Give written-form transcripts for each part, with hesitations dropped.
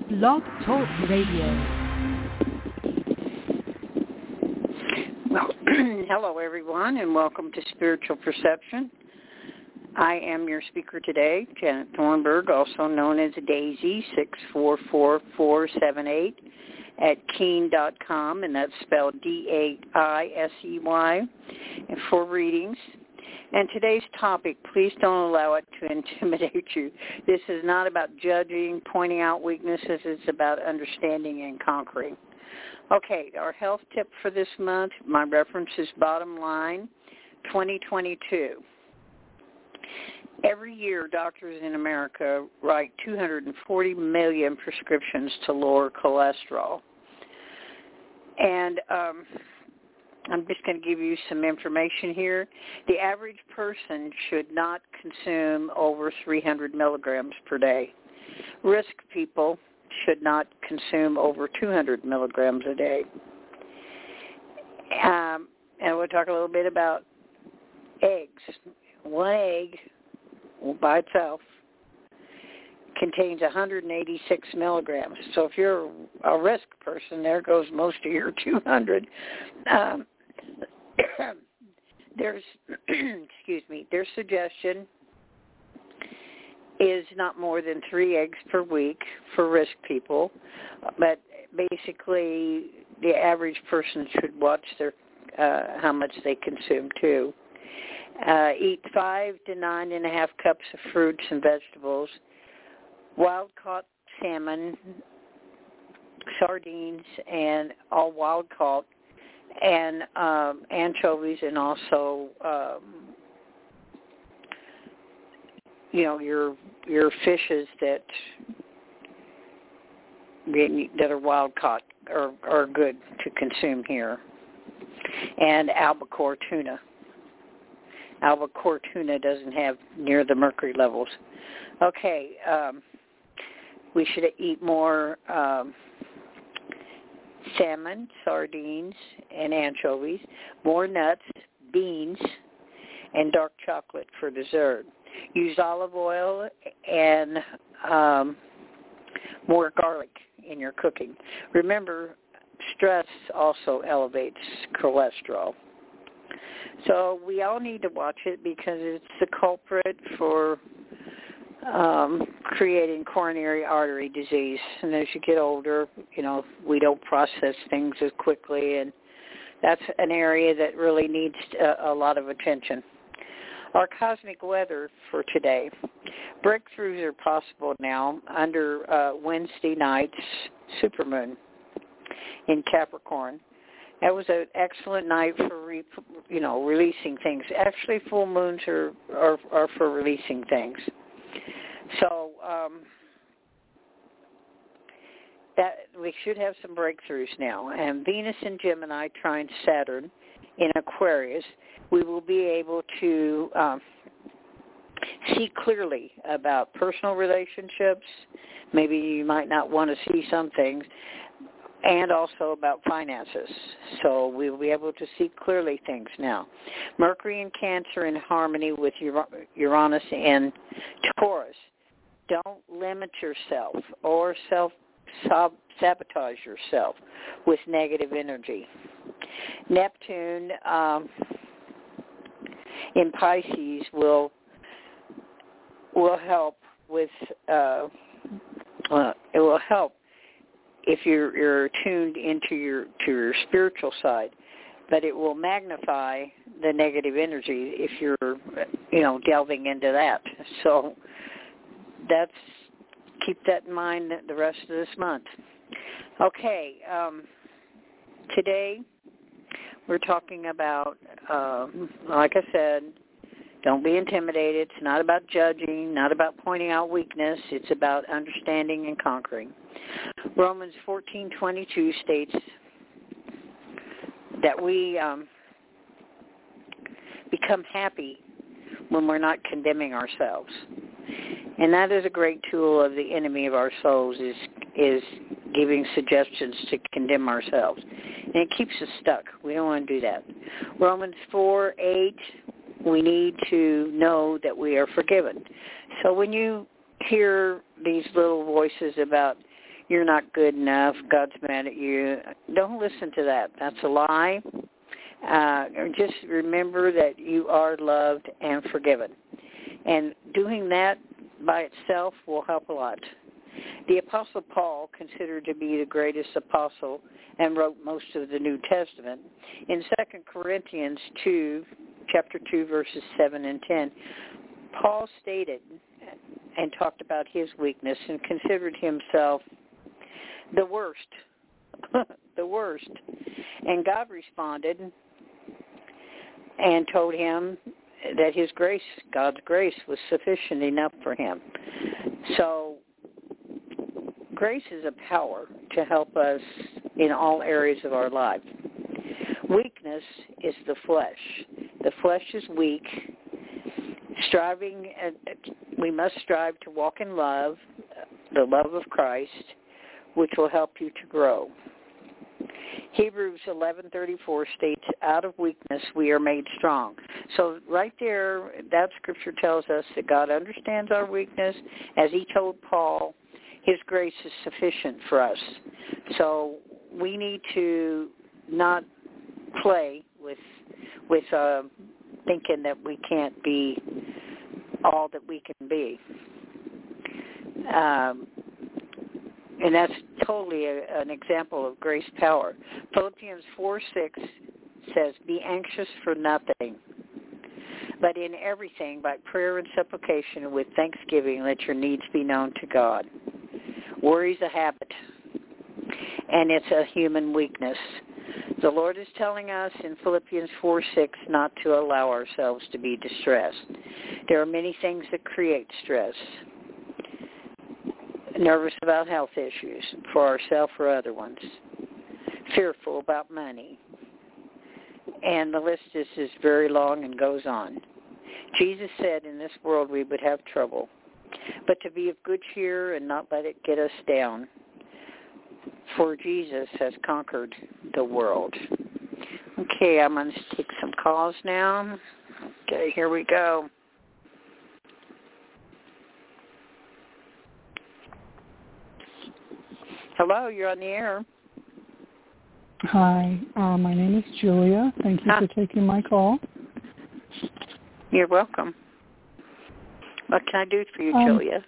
Blog Talk Radio. Well, hello everyone, and welcome to Spiritual Perception. I am your speaker today, Janet Thornburg, also known as Daisy, 644478 at Keen.com, and that's spelled D-A-I-S-E-Y, and for readings. And today's topic, please don't allow it to intimidate you. This is not about judging, pointing out weaknesses. It's about understanding and conquering. Okay, our health tip for this month, my reference is Bottom Line 2022. Every year, doctors in America write 240 million prescriptions to lower cholesterol. And I'm just going to give you some information here. The average person should not consume over 300 milligrams per day. Risk people should not consume over 200 milligrams a day. And we'll talk a little bit about eggs. One egg by itself contains 186 milligrams. So if you're a risk person, there goes most of your 200. There's their suggestion is not more than 3 eggs per week for risk people, but basically the average person should watch their how much they consume too. Eat 5 to 9.5 cups of fruits and vegetables, wild-caught salmon, sardines, and all wild-caught, and anchovies, and also your fishes that are wild caught are good to consume here, and albacore tuna. Albacore tuna doesn't have near the mercury levels. Okay, we should eat more salmon, sardines, and anchovies, more nuts, beans, and dark chocolate for dessert. Use olive oil and more garlic in your cooking. Remember, stress also elevates cholesterol. So we all need to watch it because it's the culprit for creating coronary artery disease. And as you get older, we don't process things as quickly, and that's an area that really needs a lot of attention. Our cosmic weather for today. Breakthroughs are possible now under Wednesday night's supermoon in Capricorn. That was an excellent night for releasing things. Actually, full moons are for releasing things. So that we should have some breakthroughs now. And Venus in Gemini trine Saturn in Aquarius, we will be able to see clearly about personal relationships. Maybe you might not want to see some things, and also about finances. So we will be able to see clearly things now. Mercury in Cancer in harmony with Uranus in Taurus. Don't limit yourself or sabotage yourself with negative energy. Neptune in Pisces will help with it will help if you're tuned into your spiritual side, but it will magnify the negative energy if you're delving into that. So keep that in mind the rest of this month. Okay, today we're talking about, like I said, don't be intimidated. It's not about judging, not about pointing out weakness. It's about understanding and conquering. Romans 14:22 states that we become happy when we're not condemning ourselves. And that is a great tool of the enemy of our souls, is giving suggestions to condemn ourselves. And it keeps us stuck. We don't want to do that. Romans 4:8, we need to know that we are forgiven. So when you hear these little voices about you're not good enough, God's mad at you. Don't listen to that. That's a lie. Just remember that you are loved and forgiven. And doing that by itself will help a lot. The Apostle Paul, considered to be the greatest apostle and wrote most of the New Testament, in 2 Corinthians 2, chapter 2, verses 7 and 10, Paul stated and talked about his weakness and considered himself the worst, the worst. And God responded and told him that his grace, God's grace, was sufficient enough for him. So grace is a power to help us in all areas of our life. Weakness is the flesh. The flesh is weak. We must strive to walk in love, the love of Christ, which will help you to grow. Hebrews 11:34 states, out of weakness we are made strong. So right there, that scripture tells us that God understands our weakness. As he told Paul, his grace is sufficient for us. So we need to not play with thinking that we can't be all that we can be. And that's totally an example of grace power. Philippians 4:6 says, be anxious for nothing, but in everything, by prayer and supplication and with thanksgiving, let your needs be known to God. Worry's a habit, and it's a human weakness. The Lord is telling us in Philippians 4:6 not to allow ourselves to be distressed. There are many things that create stress. Nervous about health issues for ourselves or other ones. Fearful about money. And the list is very long and goes on. Jesus said in this world we would have trouble, but to be of good cheer and not let it get us down. For Jesus has conquered the world. Okay, I'm going to take some calls now. Okay, here we go. Hello, you're on the air. Hi, my name is Julia. Thank you for taking my call. You're welcome. What can I do for you, Julia?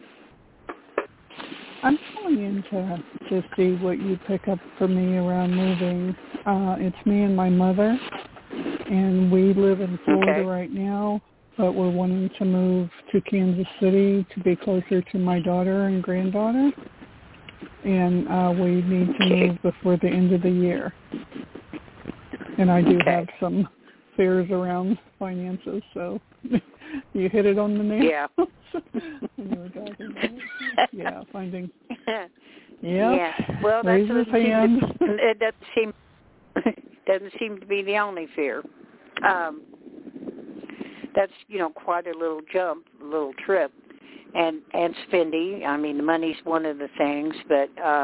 I'm calling in to see what you pick up for me around moving. It's me and my mother, and we live in Florida right now, but we're wanting to move to Kansas City to be closer to my daughter and granddaughter. And we need to move before the end of the year. And I do have some fears around finances, so you hit it on the nail. Yeah. When you were talking about it. Yeah, finding. Yeah. Well, it doesn't seem to be the only fear. That's quite a little jump, a little trip. And spendy. I mean, the money's one of the things, but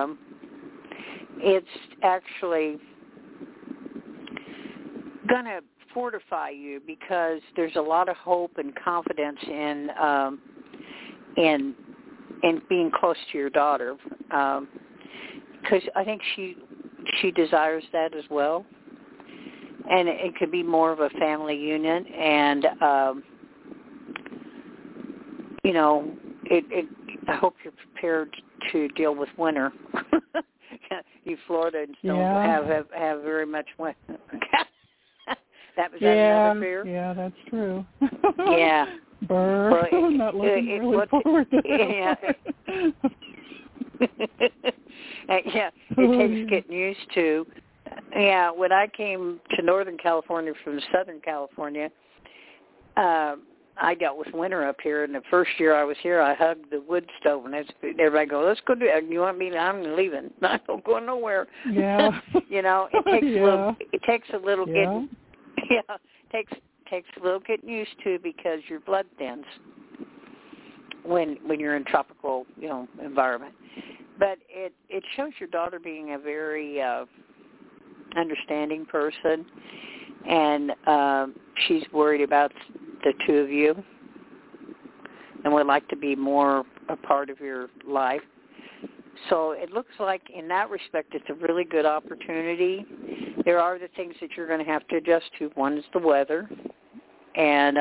it's actually going to fortify you because there's a lot of hope and confidence in being close to your daughter, because I think she desires that as well, and it could be more of a family unit and. I hope you're prepared to deal with winter. You Floridans don't have very much winter. That was another fear? Yeah, that's true. Yeah. Burr. Well, not looking really forward to it. Yeah, it takes getting used to. Yeah, when I came to Northern California from Southern California, I dealt with winter up here, and the first year I was here, I hugged the wood stove, and everybody go, let's go do it. You want me to? I'm leaving. I don't go nowhere. Yeah. It takes a little getting. Yeah, takes a little getting used to because your blood thins when you're in tropical environment. But it shows your daughter being a very understanding person, and she's worried about the two of you and would like to be more a part of your life. So it looks like in that respect it's a really good opportunity. There are the things that you're going to have to adjust to. One is the weather and,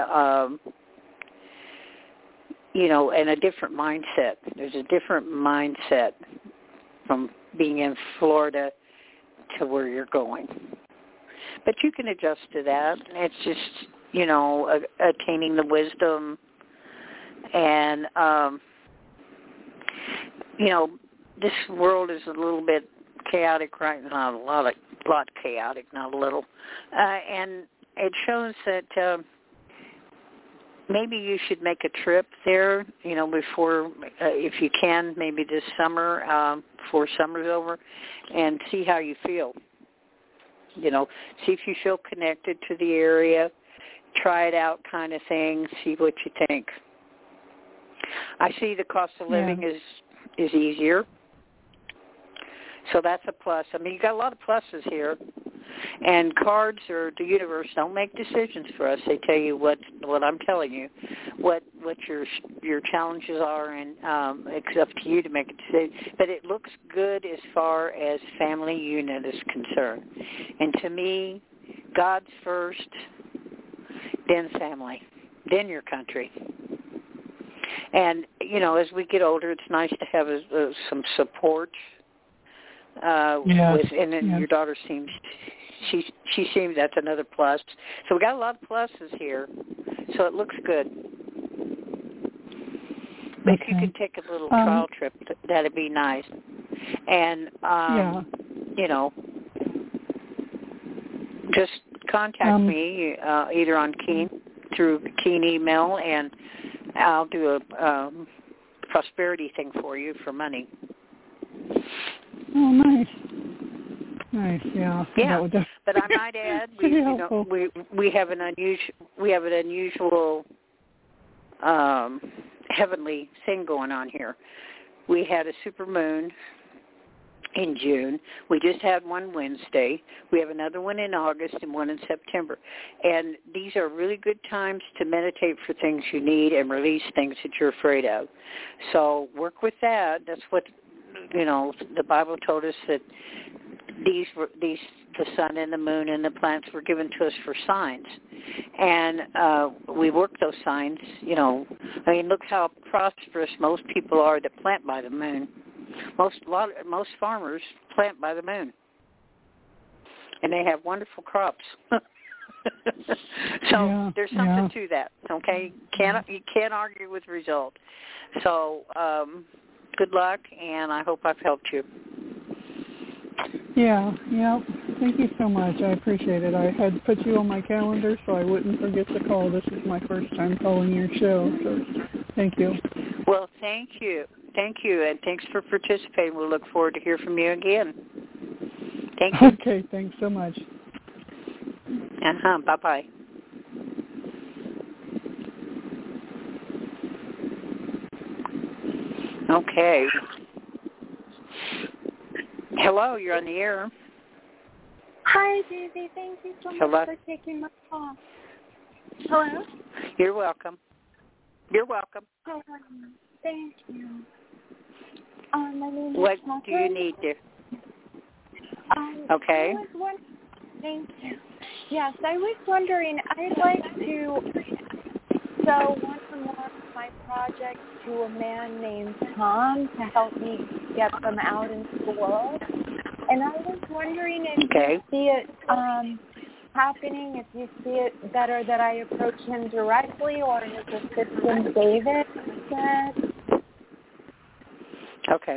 and a different mindset. There's a different mindset from being in Florida to where you're going. But you can adjust to that. It's just, attaining the wisdom and, this world is a little bit chaotic right now, a lot chaotic, not a little. And it shows that maybe you should make a trip there, before, if you can, maybe this summer, before summer's over, and see how you feel. See if you feel connected to the area, try it out kind of thing, see what you think. I see the cost of living is easier. So that's a plus. I mean, you got a lot of pluses here. And cards or the universe don't make decisions for us. They tell you what I'm telling you, what your challenges are, and it's up to you to make a decision. But it looks good as far as family unit is concerned. And to me, God's first, then family, then your country. And, as we get older, it's nice to have some support. Your daughter seems, she seems that's another plus. So we got a lot of pluses here. So it looks good. But if you could take a little trial trip, that'd be nice. And, just contact me either on Keen, through Keen email, and I'll do a prosperity thing for you for money. Oh, nice. Nice, yeah. Yeah, but I might add, we have an unusual heavenly thing going on here. We had a supermoon in June. We just had one Wednesday. We have another one in August and one in September. And these are really good times to meditate for things you need and release things that you're afraid of. So work with that. That's what, the Bible told us, that the sun and the moon and the planets were given to us for signs. And we work those signs, look how prosperous most people are that plant by the moon. Most farmers plant by the moon, and they have wonderful crops. So there's something to that. Okay, you can't argue with result. So good luck, and I hope I've helped you. Yeah. Thank you so much. I appreciate it. I had put you on my calendar so I wouldn't forget to call. This is my first time calling your show, so thank you. Well, thank you, and thanks for participating. We'll look forward to hear from you again. Thank you. Okay, thanks so much. Bye-bye. Okay. Hello, you're on the air. Hi, Daisy. Thank you so much for taking my call. Hello? You're welcome. Hi, thank you. My name is What Catherine. do you need, dear? Okay. Thank you. Yes, I was wondering, I'd like to sell one or more of my projects to a man named Tom to help me get them out into the world. And I was wondering if you see it happening, if you see it better that I approach him directly or his assistant David instead. Okay.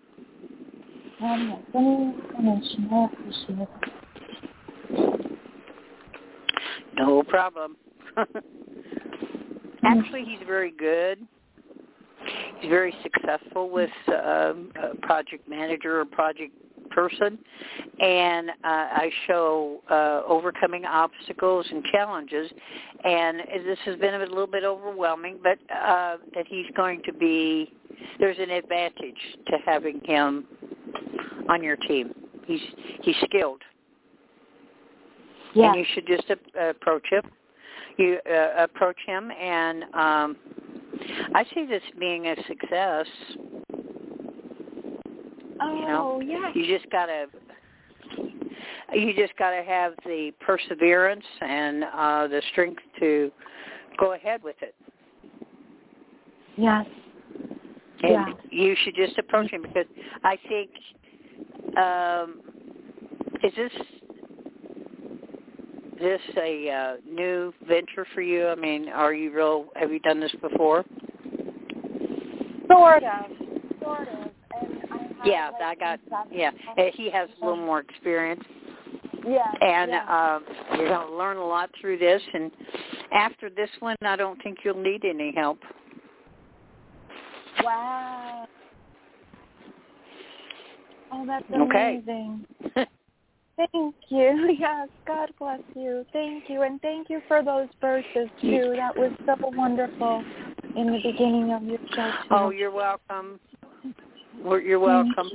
No problem. Actually, he's very good. He's very successful with a project manager or project person, and I show overcoming obstacles and challenges, and this has been a little bit overwhelming, but that he's going to be, there's an advantage to having him on your team. He's skilled. Yeah. And you should just approach him. You approach him, and I see this being a success. Yeah. You just gotta have the perseverance and the strength to go ahead with it. Yes. And you should just approach him, because I think, is this a new venture for you? I mean, have you done this before? Sort of. And he has a little more experience. Yeah. And you're going to learn a lot through this. And after this one, I don't think you'll need any help. Wow. Oh, that's amazing. Okay. Thank you. Yes, God bless you. Thank you. And thank you for those verses, too. That was so wonderful in the beginning of your show, too. Oh, you're welcome. You're welcome.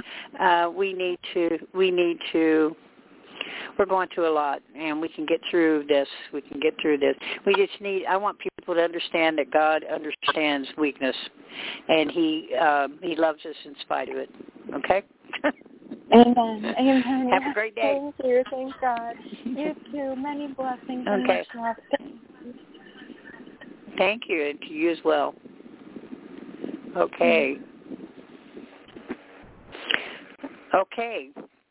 We're going through a lot, and we can get through this. We just I want people to understand that God understands weakness, and He loves us in spite of it. Okay? Amen. Have a great day. Thank you. Thank God. You too. Many blessings. Okay. And much love. Thank you, and to you as well. Okay. Okay.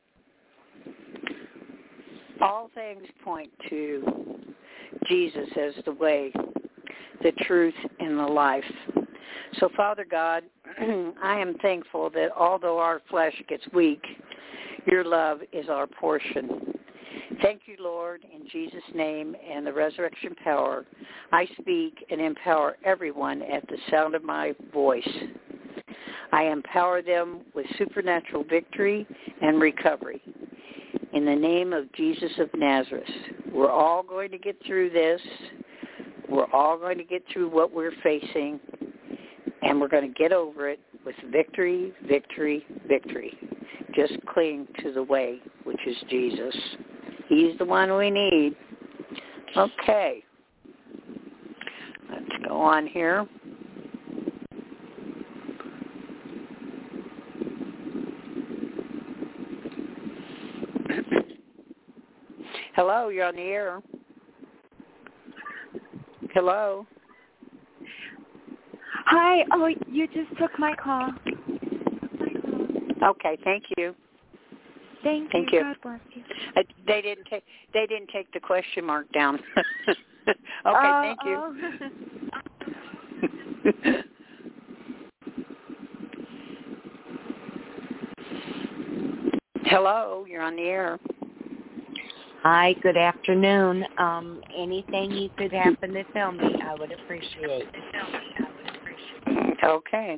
All things point to Jesus as the way, the truth, and the life. So, Father God, I am thankful that although our flesh gets weak, your love is our portion. Thank you, Lord, in Jesus' name and the resurrection power, I speak and empower everyone at the sound of my voice. I empower them with supernatural victory and recovery. In the name of Jesus of Nazareth, we're all going to get through this. We're all going to get through what we're facing, and we're going to get over it with victory, victory, victory. Just cling to the way, which is Jesus. He's the one we need. Okay. Let's go on here. Hello, you're on the air. Hello. Hi. Oh, you just took my call. Okay, thank you. Thank you. God bless you. They didn't take the question mark down. Okay, thank you. Hello, you're on the air. Hi, good afternoon. Anything you could happen to tell me, I would appreciate. Okay.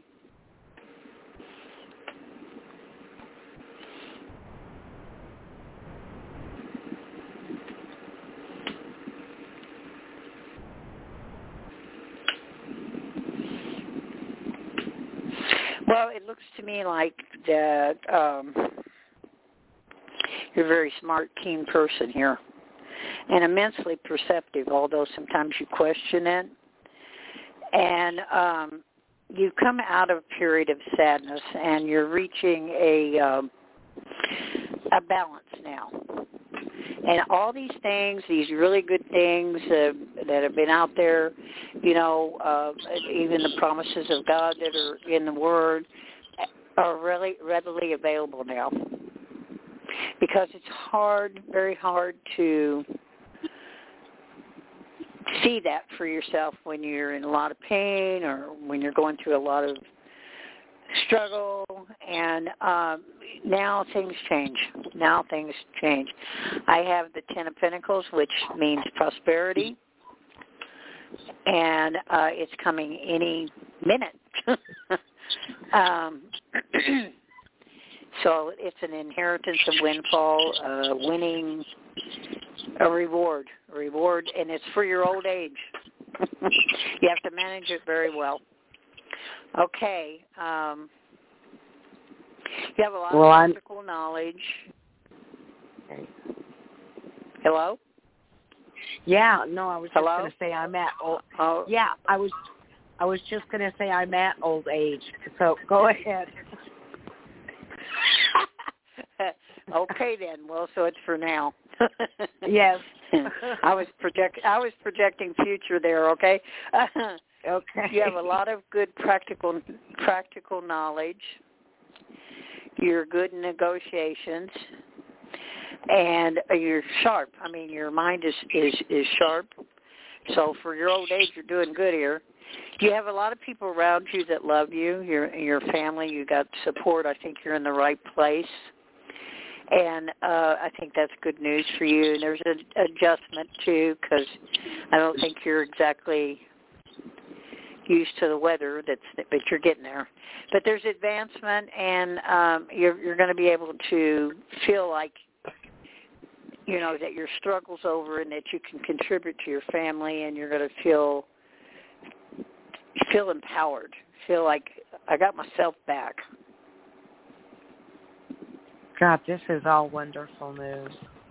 Well, it looks to me like that you're a very smart, keen person here, and immensely perceptive, although sometimes you question it. And you've come out of a period of sadness, and you're reaching a balance now. And all these things, these really good things that have been out there, even the promises of God that are in the Word, are really readily available now. Because it's hard, very hard to see that for yourself when you're in a lot of pain or when you're going through a lot of struggle. And now things change. I have the Ten of Pentacles, which means prosperity, and it's coming any minute. So it's an inheritance, a windfall, winning a reward, and it's for your old age. You have to manage it very well. Okay. You have a lot of practical knowledge. Okay. Hello? Yeah, no, I was just going to say I'm at old. Oh. Yeah, I was just going to say I'm at old age. So go ahead. Okay then. Well, so it's for now. Yes. I was projecting future there. Okay. Okay. You have a lot of good practical knowledge. You're good in negotiations, and you're sharp. I mean, your mind is sharp. So for your old age, you're doing good here. You have a lot of people around you that love you. Your family. You got support. I think you're in the right place. And I think that's good news for you. And there's an adjustment, too, because I don't think you're exactly used to the weather, but you're getting there. But there's advancement, and you're going to be able to feel like, you know, that your struggle's over and that you can contribute to your family, and you're going to feel empowered, feel like I got myself back. God, this is all wonderful news.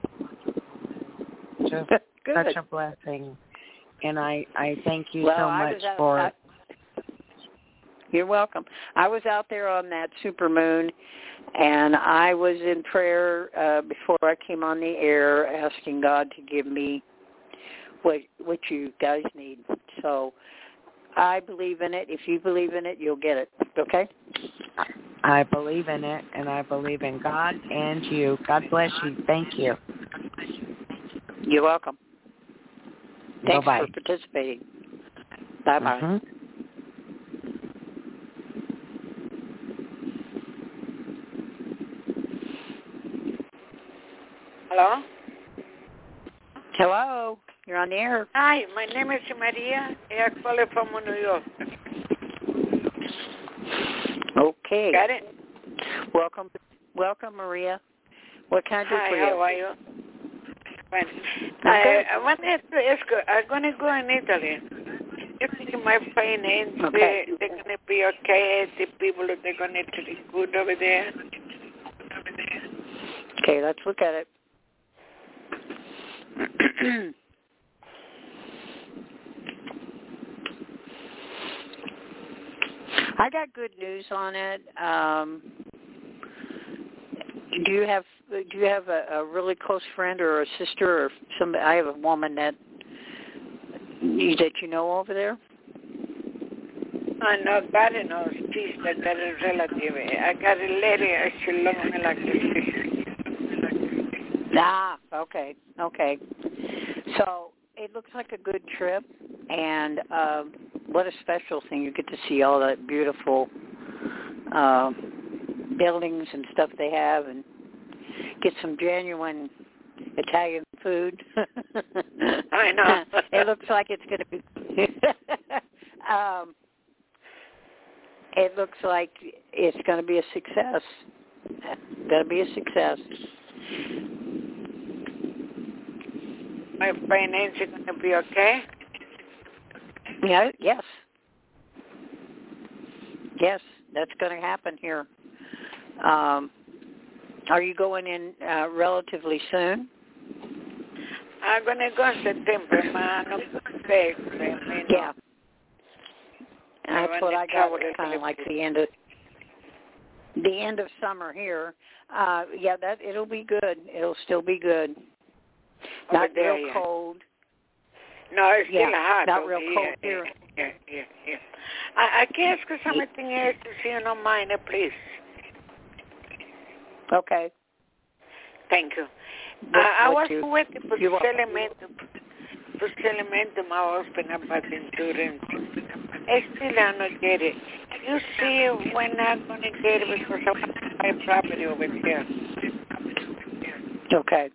Just such a blessing. And I thank you so much for it. You're welcome. I was out there on that supermoon, and I was in prayer before I came on the air, asking God to give me what you guys need. So I believe in it. If you believe in it, you'll get it. Okay? I believe in it, and I believe in God and you. God bless you. Thank you. You're welcome. Thanks Bye-bye. for participating. Bye-bye. Mm-hmm. Hello? Hello. You're on the air. Hi, my name is Maria. I call from New York. Okay. Got it? Welcome, Maria. What can I do for you? Hi, how are you? Fine. I wanted to ask you, I'm going to go in Italy. You think my finance, they're going to be okay? The people, they're going to be good over there? Okay, let's look at it. I got good news on it. Do you have a really close friend or a sister or somebody? I have a woman that you know over there. Nobody knows. She's a relative. I got a lady. She loves me like this. Ah, okay. So it looks like a good trip, and what a special thing. You get to see all that beautiful buildings and stuff they have, and get some genuine Italian food. I know. It looks like it's going to be... it looks like it's going to be a success. My finance is going to be okay? Yeah, yes. Yes, that's going to happen here. Are you going in relatively soon? I'm going to go in September, man. Yeah. That's what I got. It's kind of like the end of summer here. Yeah, it'll be good. It'll still be good. Not real cold. No, it's still hot. Not real cold here. Yeah. I can ask you something else if you don't mind, please. Okay. Thank you. I was waiting for settlement my husband about insurance. I still don't get it. You see, we're not going to get it because I want to buy property over there. Okay.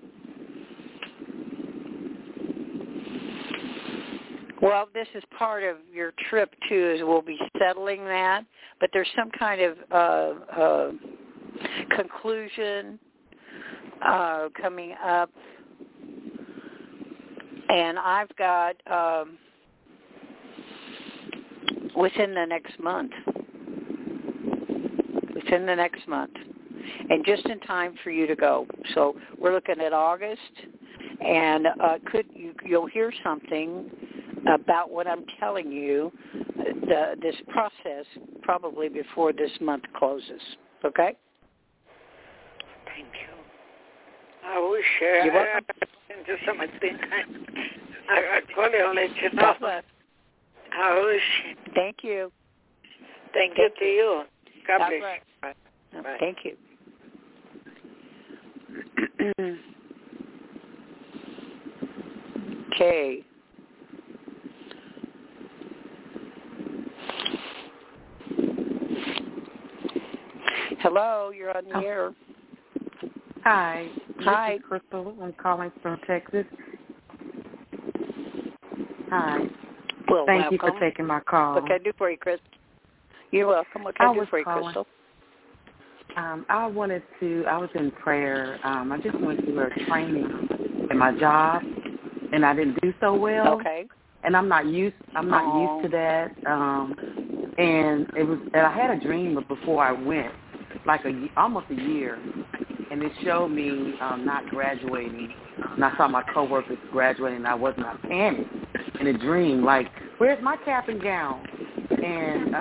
Well, this is part of your trip, too, is we'll be settling that. But there's some kind of conclusion coming up. And I've got within the next month. And just in time for you to go. So we're looking at August. And you'll hear something about what I'm telling you, this process, probably before this month closes. Okay? Thank you. I wish You're welcome. into so much things. I call you and let you know. I wish. Thank you. Thank you to you. God bless. Bye. Bye. Thank you. Okay. Hello, you're on the air. Hi. Hi. This is Crystal. I'm calling from Texas. Hi. Well, Thank you for taking my call. What can I do for you, Crystal? You're welcome. What can I do for you, Crystal? I was in prayer. I just went through a training at my job, and I didn't do so well. Okay. And I'm not used to that. And I had a dream before I went, like almost a year, and it showed me not graduating. And I saw my coworkers graduating, and I was not panicked in a dream, like, where's my cap and gown? And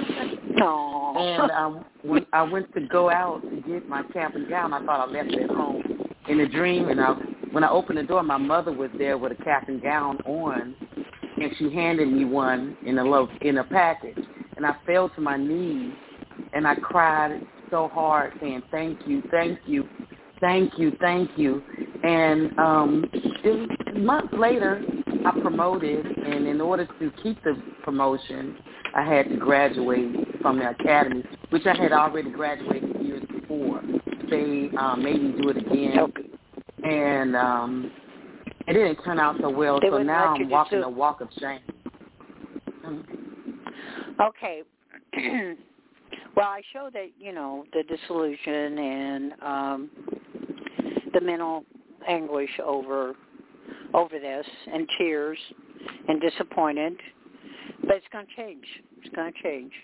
when I went to go out to get my cap and gown, I thought I left it at home in a dream. And when I opened the door, my mother was there with a cap and gown on, and she handed me one in a package. And I fell to my knees, and I cried so hard, saying, "Thank you, thank you, thank you, thank you." And a month later, I promoted, and in order to keep the promotion, I had to graduate from the academy, which I had already graduated years before. They made me do it again, and it didn't turn out so well. So now I'm walking the walk of shame. Okay. Well, I show that, the disillusion and the mental anguish over this, and tears and disappointed. But it's going to change. It's going to change.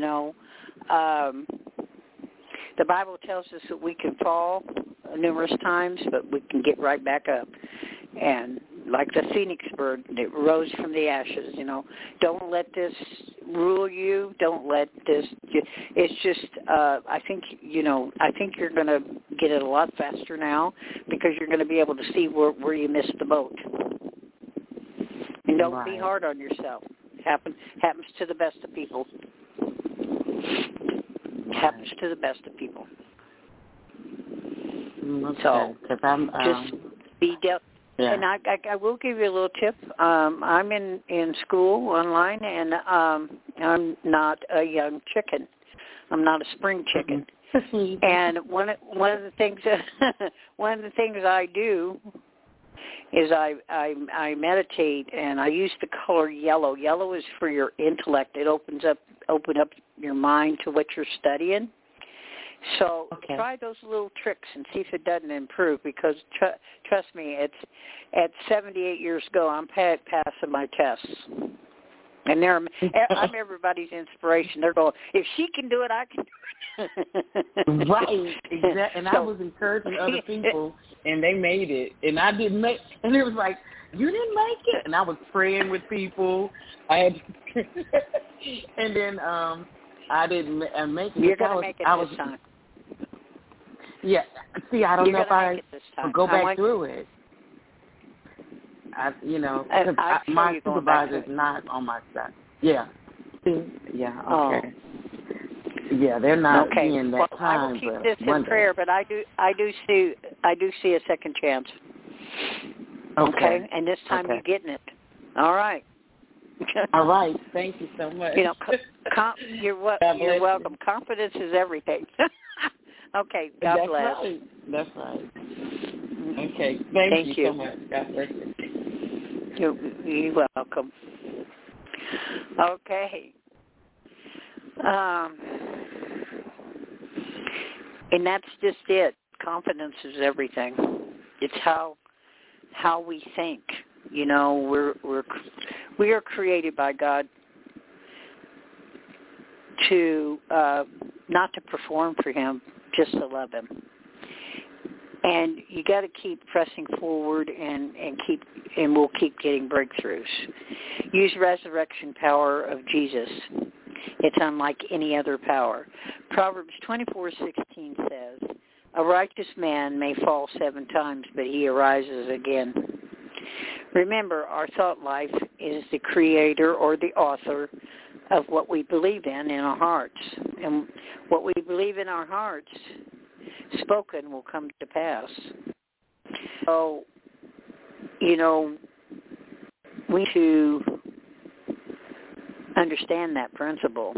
The Bible tells us that we can fall numerous times, but we can get right back up. And like the phoenix bird that rose from the ashes, don't let this rule you. Don't let this. It's just. I think you're going to get it a lot faster now, because you're going to be able to see where you missed the boat. And don't be hard on yourself. Happens to the best of people. Happens to the best of people. Okay. So I'm, just be dealt. Yeah. And I will give you a little tip. I'm in school online, and I'm not a young chicken. I'm not a spring chicken. And one of the things I do is I meditate, and I use the color yellow. Yellow is for your intellect. It open up your mind to what you're studying. So try those little tricks and see if it doesn't improve, because trust me, at 78 years ago, I'm passing my tests. And I'm everybody's inspiration. They're going, if she can do it, I can do it. Right, exactly. And I was encouraging other people, and they made it, and I didn't make. And it was like, you didn't make it, and I was praying with people. I had, and then I didn't make it. You're going to make it this time. Yeah. See, I don't know if I will go back through it. My supervisor is not on my side. Yeah. Yeah. Okay. Yeah, they're not being that kind. I will keep this in prayer, but I do see a second chance. Okay. And this time you're getting it. All right. All right. Thank you so much. You're welcome. Confidence is everything. Okay. God bless. Right. That's right. Okay. Thank you so much. God bless you. You're welcome. Okay. And that's just it. Confidence is everything. It's how we think. We are created by God to not to perform for Him, just to love Him. And you got to keep pressing forward, and we'll keep getting breakthroughs. Use resurrection power of Jesus. It's unlike any other power. Proverbs 24:16 says, A righteous man may fall 7 times, but he arises again. Remember, our thought life is the creator or the author of what we believe in our hearts. And what we believe in our hearts, spoken, will come to pass. So, we need to understand that principle.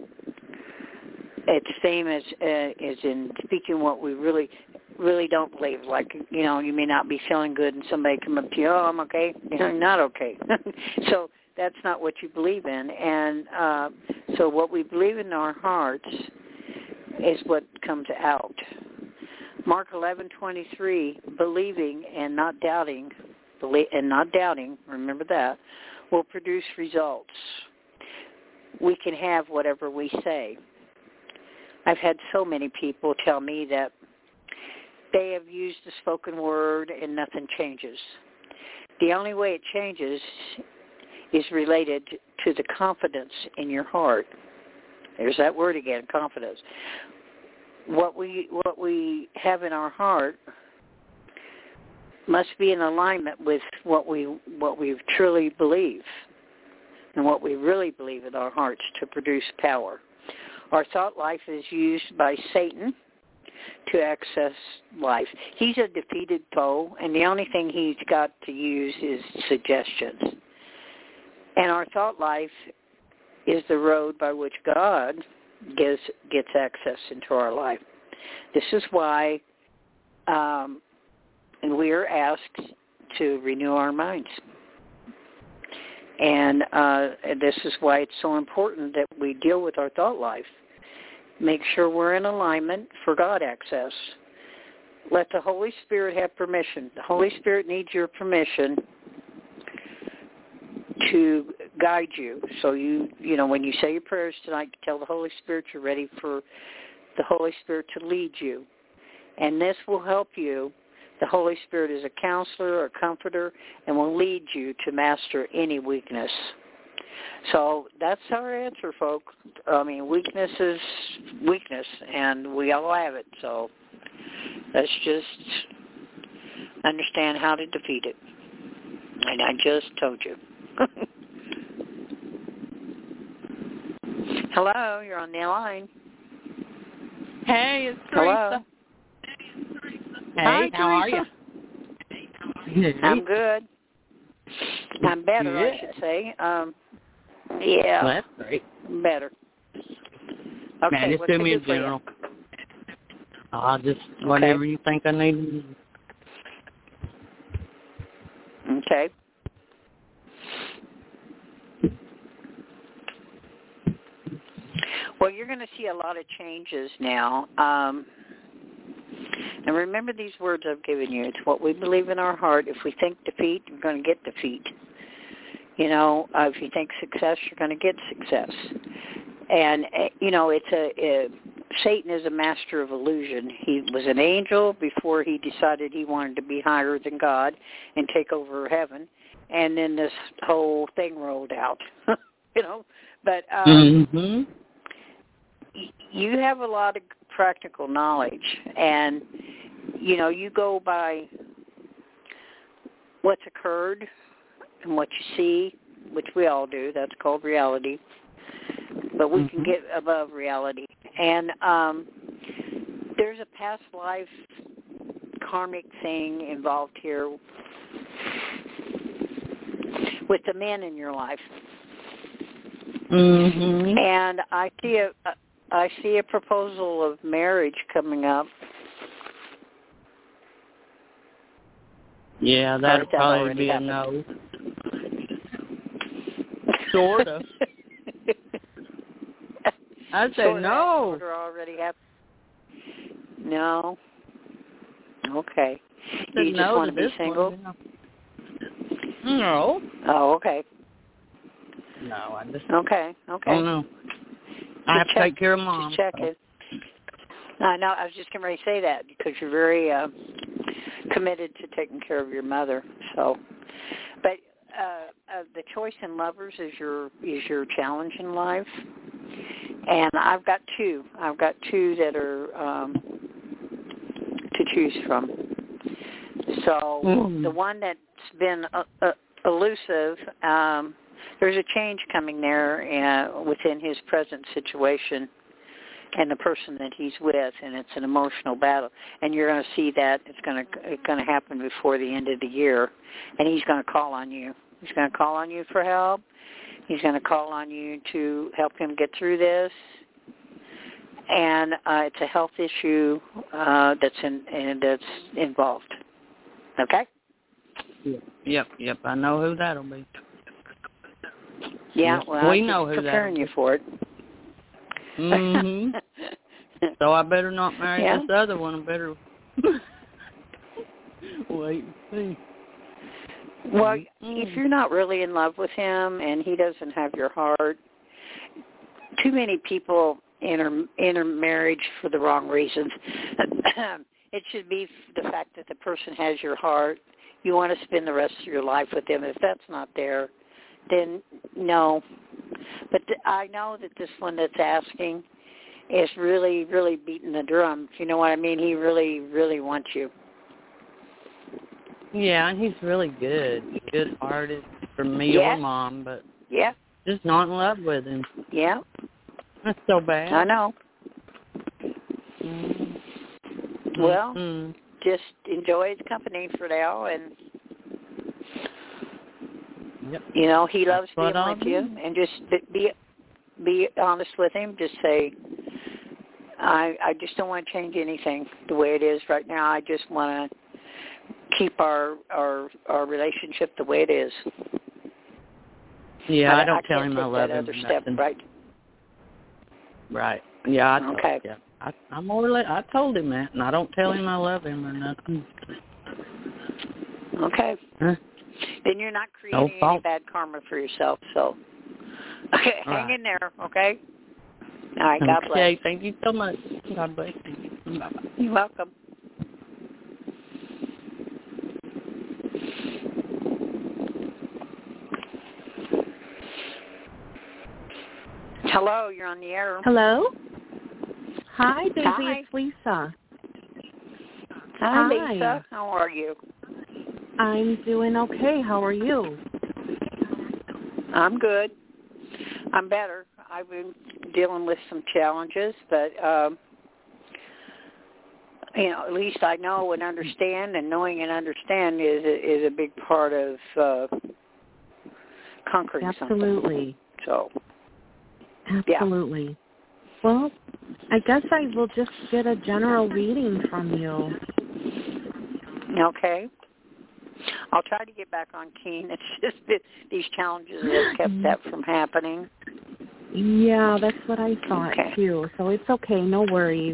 It's the same as in speaking what we really don't believe. Like, you may not be feeling good and somebody come up to you, oh, I'm okay. You're not okay. So that's not what you believe in. And so what we believe in our hearts is what comes out. Mark 11:23, believing and not doubting, remember that, will produce results. We can have whatever we say. I've had so many people tell me that they have used the spoken word and nothing changes. The only way it changes is related to the confidence in your heart. There's that word again, confidence. What we have in our heart must be in alignment with what we truly believe and what we really believe in our hearts to produce power. Our thought life is used by Satan to access life. He's a defeated foe, and the only thing he's got to use is suggestions. And our thought life is the road by which God gets access into our life. This is why we are asked to renew our minds. And this is why it's so important that we deal with our thought life. Make sure we're in alignment for God access. Let the Holy Spirit have permission. The Holy Spirit needs your permission to guide you. So when you say your prayers tonight, tell the Holy Spirit you're ready for the Holy Spirit to lead you. And this will help you. The Holy Spirit is a counselor or comforter and will lead you to master any weakness. So that's our answer, folks. I mean, weakness is weakness, and we all have it. So let's just understand how to defeat it. And I just told you. Hello, you're on the line. Hey, it's Teresa. Hello. Hey, Hi, how are you? I'm good. I'm better, Good. I should say. Yeah. Well, that's great. Better. Okay, Man, just what do can me I a do for you? general. Just whatever you think I need. Okay. Well, you're going to see a lot of changes now. And remember these words I've given you. It's what we believe in our heart. If we think defeat, you're going to get defeat. If you think success, you're going to get success. And, Satan is a master of illusion. He was an angel before he decided he wanted to be higher than God and take over heaven. And then this whole thing rolled out, But you have a lot of practical knowledge, and, you go by what's occurred and what you see, which we all do. That's called reality. But we can get above reality. And there's a past life karmic thing involved here with the men in your life. And I see a proposal of marriage coming up. Yeah, that'll probably be a no. Sort of. I'd say no. Already happened. No. Okay. You just no want to be single? One, yeah. No. Oh, okay. No, I just. Okay. Oh no. I have to take care of Mom. Just check it. No, I was just getting ready to say that because you're very committed to taking care of your mother. So, but the choice in lovers is your challenge in life, and I've got two. I've got two that are choose from. So the one that's been elusive, there's a change coming there within his present situation and the person that he's with, and it's an emotional battle. And you're going to see that it's going to happen before the end of the year, and he's going to call on you. He's going to call on you for help. He's going to call on you to help him get through this. And it's a health issue that's involved. Okay? Yep. I know who that'll be. Yeah, well, we I'm know just who preparing you for it. Mm-hmm. So I better not marry this other one. I better wait and see. Well, if you're not really in love with him and he doesn't have your heart, too many people enter marriage for the wrong reasons. It should be the fact that the person has your heart. You want to spend the rest of your life with them. If that's not there, then no. But I know that this one that's asking is really, really beating the drum. You know what I mean? He really, really wants you. Yeah, and he's really good-hearted for me or Mom, but just not in love with him. Yeah. That's so bad. I know. Mm-hmm. Well, just enjoy his company for now, and you know he loves being with you. And just be honest with him. Just say, I just don't want to change anything the way it is right now. I just want to keep our relationship the way it is. Yeah, I don't tell him I love him. Step, right? Right. Yeah. Okay. I told him that, and I don't tell him I love him or nothing. Okay. Huh? Then you're not creating any bad karma for yourself. So, okay, hang in there. Okay. All right. God bless. Okay. Thank you so much. God bless you. Bye-bye. You're welcome. Hello, you're on the air. Hello? Hi, Daisy. Hi. It's Lisa. Hi, Lisa. How are you? I'm doing okay. How are you? I'm good. I'm better. I've been dealing with some challenges, but, you know, at least I know and understand, and knowing and understand is a big part of conquering Absolutely. something. So. Absolutely. Yeah. Well, I guess I will just get a general reading from you. Okay. I'll try to get back on keen. It's just that these challenges have kept that from happening. Yeah, that's what I thought too. So it's okay. No worries.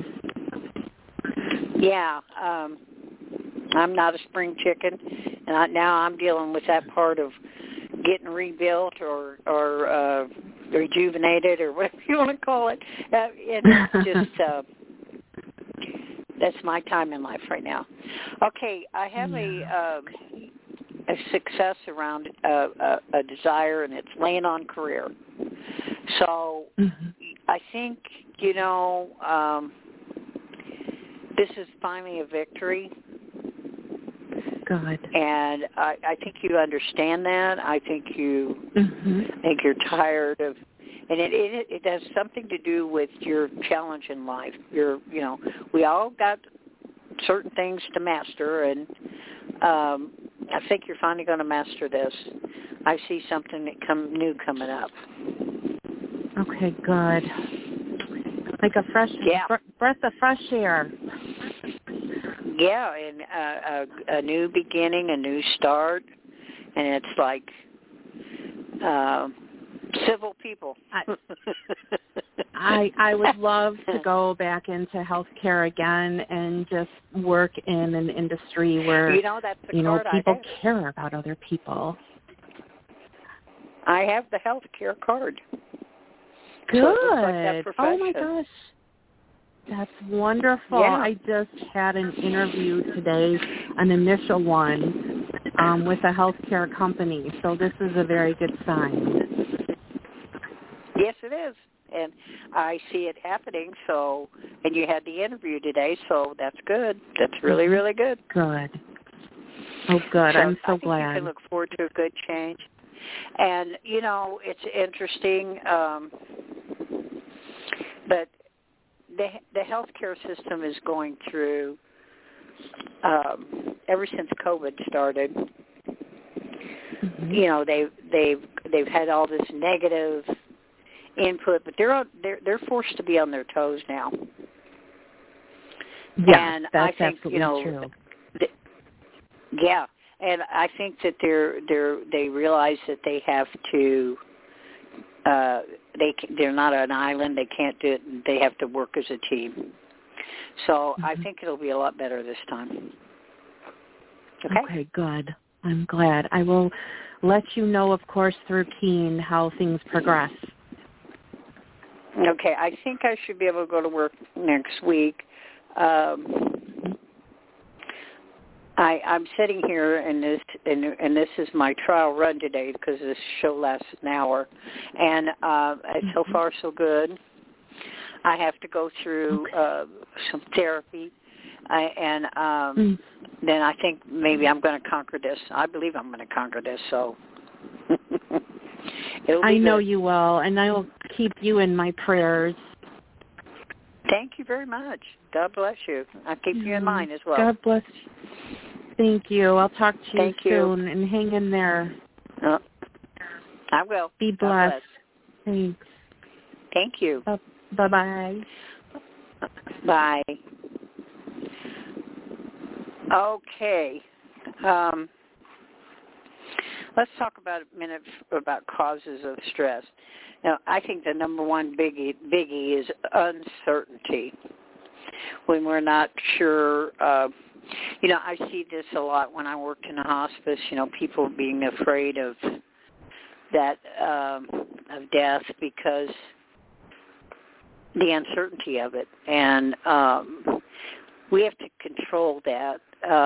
Yeah. I'm not a spring chicken, and now I'm dealing with that part of getting rebuilt or rejuvenated or whatever you want to call it. It's just that's my time in life right now. Okay, I have a success around a desire, and it's laying on career. So I think, you know, this is finally a victory. Good. And I think you understand that. I think you think you're tired of, and it has something to do with your challenge in life. You know, we all got certain things to master, and I think you're finally going to master this. I see something new coming up. Okay, good. Like a fresh breath of fresh air. Yeah, and a new beginning, a new start, and it's like civil people. I would love to go back into healthcare again and just work in an industry where that's the people care about other people. I have the healthcare card. Good. So it looks like that profession. Oh my gosh. That's wonderful. Yeah. I just had an interview today, an initial one, with a healthcare company. So this is a very good sign. Yes, it is. and I see it happening. So, and you had the interview today, so that's good. That's really, really good. Good. Oh, good. So I'm so I think glad. You can look forward to a good change. And, you know, it's interesting, but the healthcare system is going through, ever since COVID started, you know, they've had all this negative input, but they're forced to be on their toes now. Yeah, and that's I think, absolutely true. Yeah, and I think that they realize that they have to. They're not an island. They can't do it. They have to work as a team. So I think it'll be a lot better this time. Okay, good. I'm glad. I will let you know, of course, through Keen how things progress. Okay, I think I should be able to go to work next week. I'm sitting here, and this is my trial run today because this show lasts an hour, and so far so good. I have to go through some therapy, and then I think maybe I'm going to conquer this. I believe I'm going to conquer this, so I know you will, and I will keep you in my prayers. Thank you very much. God bless you. I'll keep you in mind as well. God bless you. Thank you. I'll talk to you soon, you. and hang in there. I will. Be blessed. Thanks. Thank you. Bye-bye. Bye. Okay. Let's talk about a minute about causes of stress. Now, I think the number one biggie is uncertainty. When we're not sure, you know, I see this a lot when I worked in a hospice, you know, people being afraid of that, of death because the uncertainty of it. And we have to control that.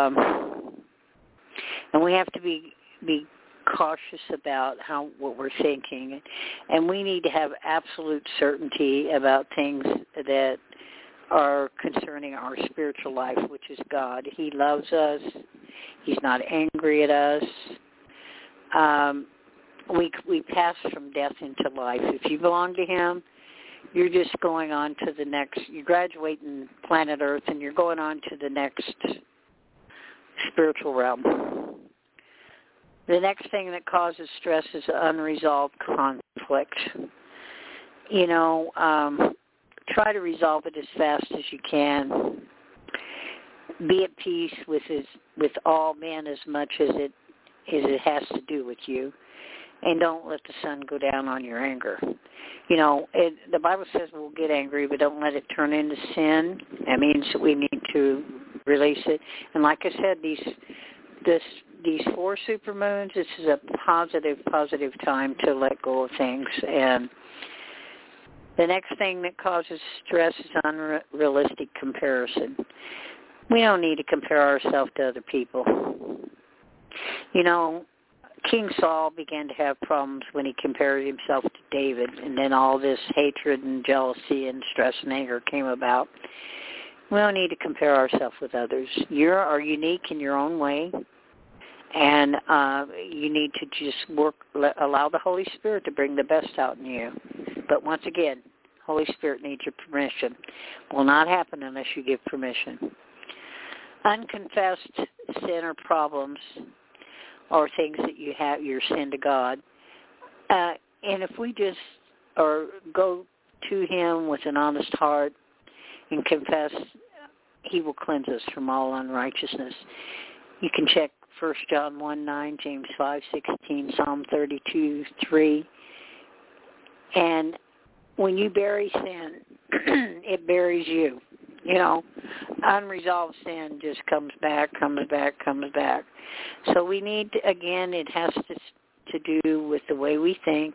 And we have to be cautious about what we're thinking, and we need to have absolute certainty about things that are concerning our spiritual life, which is God. He loves us. He's not angry at us. We pass from death into life. If you belong to Him, you're just going on to the next. You graduate in planet Earth, and you're going on to the next spiritual realm. The next thing that causes stress is unresolved conflict. You know, try to resolve it as fast as you can. Be at peace with all men as much as it has to do with you. And don't let the sun go down on your anger. You know, the Bible says we'll get angry, but don't let it turn into sin. That means that we need to release it. And like I said, these 4 supermoons, this is a positive time to let go of things. And the next thing that causes stress is unrealistic comparison. We don't need to compare ourselves to other people. You know, King Saul began to have problems when he compared himself to David, and then all this hatred and jealousy and stress and anger came about. We don't need to compare ourselves with others. You are unique in your own way. And you need to just allow the Holy Spirit to bring the best out in you. But once again, Holy Spirit needs your permission. Will not happen unless you give permission. Unconfessed sin or problems or things that you have, your sin to God. And if we just go to Him with an honest heart and confess, He will cleanse us from all unrighteousness. You can check 1 John 1:9, James 5:16, Psalm 32:3. And when you bury sin, it buries you. You know, unresolved sin just comes back. So we need to, again, it has to do with the way we think.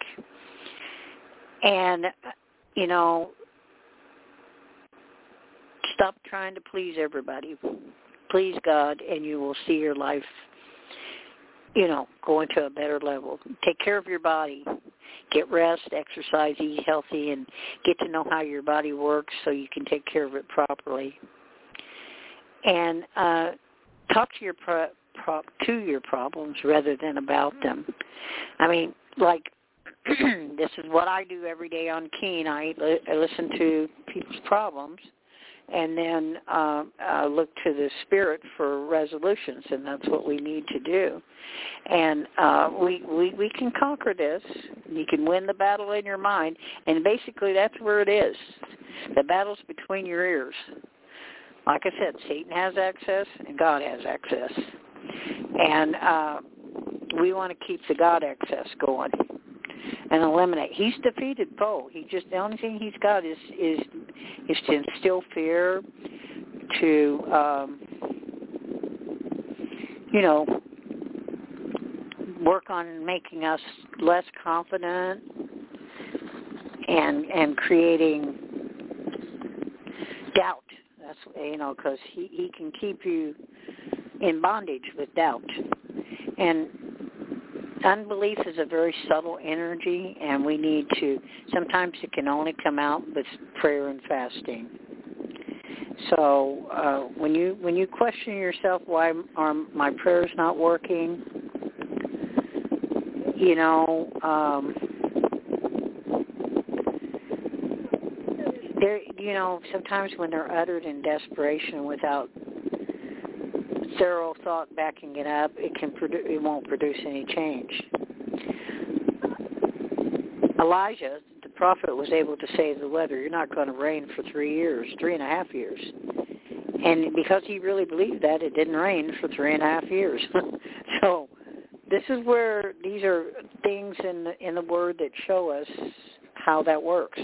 And, you know, stop trying to please everybody. Please God, and you will see your life, you know, go into a better level. Take care of your body. get rest, exercise, eat healthy, and get to know how your body works so you can take care of it properly. And talk to your problems rather than about them. I mean, like, this is what I do every day on Keen. I listen to people's problems and then look to the Spirit for resolutions, and that's what we need to do. And we can conquer this. You can win the battle in your mind, and basically that's where it is. The battle's between your ears. Like I said, Satan has access and God has access. And we want to keep the God access going and eliminate. He's defeated foe. The only thing he's got is to instill fear, to work on making us less confident and creating doubt. That's because he can keep you in bondage with doubt. And unbelief is a very subtle energy, and we need to, sometimes it can only come out with prayer and fasting. So when you question yourself, why are my prayers not working, sometimes when they're uttered in desperation without thorough thought backing it up, it won't produce any change. Elijah, the prophet, was able to say to the weather, "You're not going to rain for 3.5 years." And because he really believed that, it didn't rain for 3.5 years. So this is where these are things in the Word that show us how that works.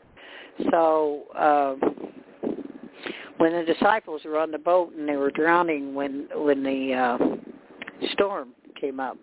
So when the disciples were on the boat and they were drowning when the storm came up,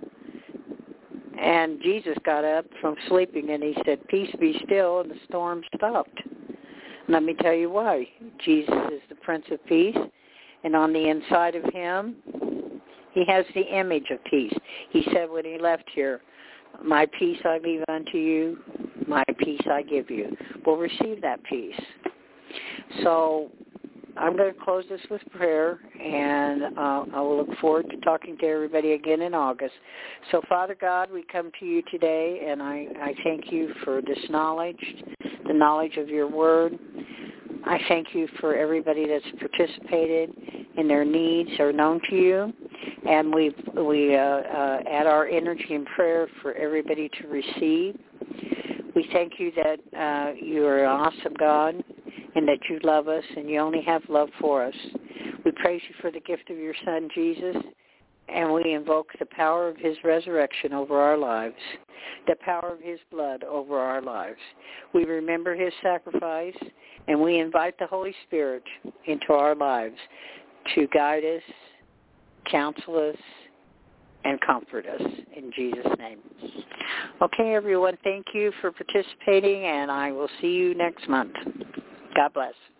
and Jesus got up from sleeping and he said, "Peace, be still," and the storm stopped. Let me tell you why. Jesus is the Prince of Peace, and on the inside of him, he has the image of peace. He said when he left here, "My peace I leave unto you, my peace I give you." We'll receive that peace. So I'm going to close this with prayer, and I will look forward to talking to everybody again in August. So, Father God, we come to you today, and I thank you for this knowledge, the knowledge of your word. I thank you for everybody that's participated and their needs are known to you. And we add our energy and prayer for everybody to receive. We thank you that you are an awesome God and that you love us and you only have love for us. We praise you for the gift of your Son, Jesus, and we invoke the power of his resurrection over our lives, the power of his blood over our lives. We remember his sacrifice, and we invite the Holy Spirit into our lives to guide us, counsel us, and comfort us in Jesus' name. Okay, everyone, thank you for participating, and I will see you next month. God bless.